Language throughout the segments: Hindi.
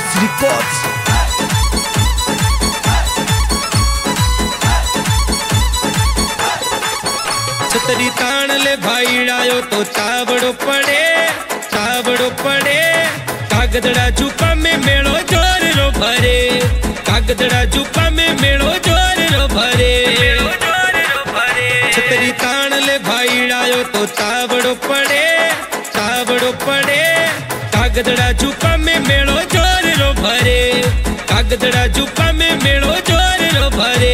Records. छतरी ताण ले भाई डायो तो तावड़ो पड़े कागदड़ा झुपा में मेड़ो जोर रो भरे कागदड़ा झुपा में मेड़ो जोर रो भरे छतरी ताण ले भाई डायो तो तावड़ो पड़े कागदड़ा झुपा में मेड़ो जोर रो भरे कागदड़ा झुपा में मेड़ो जोर रो भरे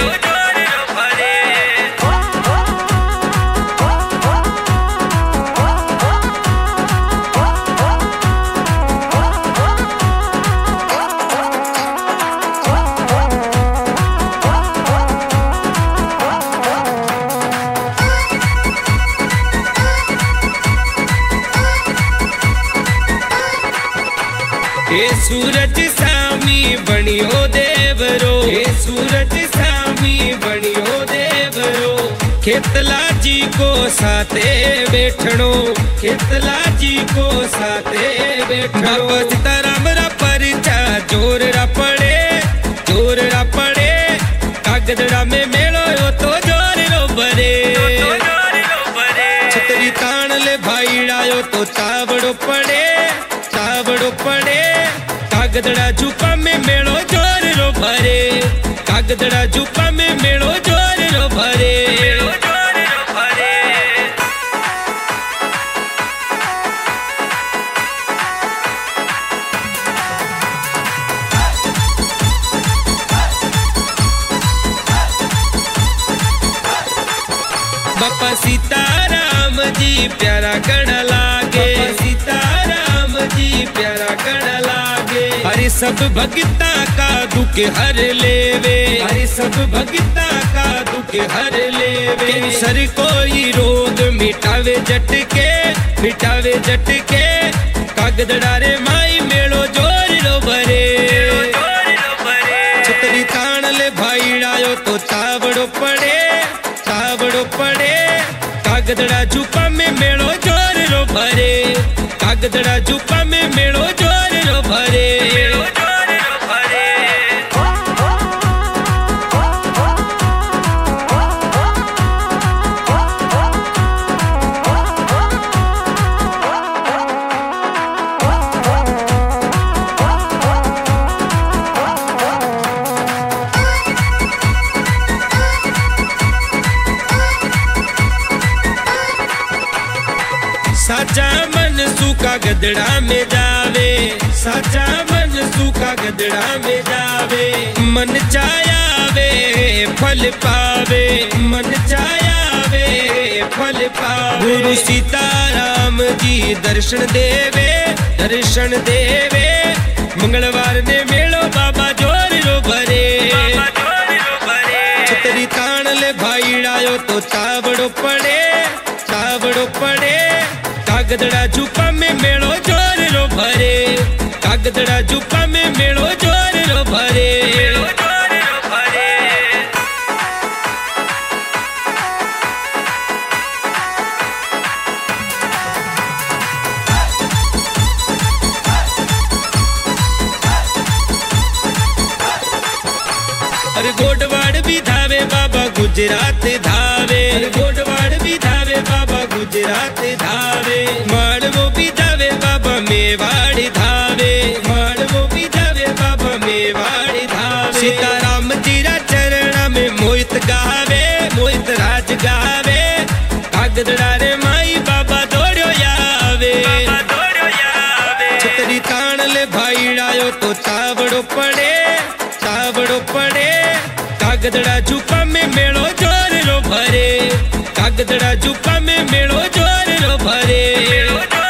हे सूरज सामी बनियो देवरो हे सूरज सामी बनियो देवरो खेतला जी को साथे बैठनो खेतला जी को साथे बैठनो सीताराम रा परिचा जोर रा पड़े कागदड़ा में मेलो यो तो जोर रो भरे छतरी ताण ले भाई डायो तो तावड़ो पड़े कागदड़ा झुपा में मेड़ो जोर रो भरे कागदड़ा झुपा में मेड़ो जोर रो भरे बापा सीताराम जी प्यारा गण लागे सीताराम जी प्यारा गण लागे हरि सब भगता का दुख हर लेवे हरि सब भगता का दुख हर लेवे कैंसर कोई रोग मिटावे जटके कागदड़ा रे माई मेड़ो जोर रो भरे छतरी ताण ले भाई डायो तो तावड़ो पड़े कागदड़ा झुपा में मेड़ो जोर रो भरे कागदड़ा झुपा में मेड़ो जोर रो भरे साचा मन सूखा गदड़ा में जावे साचा मन सूखा गदड़ा में जावे मन चायावे फल पावे मन चायावे फल पावे गुरु सीताराम जी दर्शन देवे मंगलवार ने मेलो बाबा जोर रो भरे छतरी ताण ले भाई डायो तो तावड़ो पड़े कागदड़ा झुपा में मेड़ो जोर रो भरे कागदड़ा झुपा में मेड़ो जोर रो भरे अरे गोडवाड़ भी धावे बाबा गुजरात धावे गोडवाड़ भी धावे बाबा गुजरात धावे माड़वो भी धावे बाबा मेवाड़ धावे माड़वो भी धावे बाबा मेवाड़ धावे सीताराम जीरा चरणा में मोहित राज गावे कागदड़ा रे माई बाबा दौड़ो यावे छतरी ताण ले भाई डायो तो तावड़ो पड़े कागदड़ा झुपा में मेड़ो जोर रो भरे कागदड़ा झुपा में मेड़ो जोर रो भरे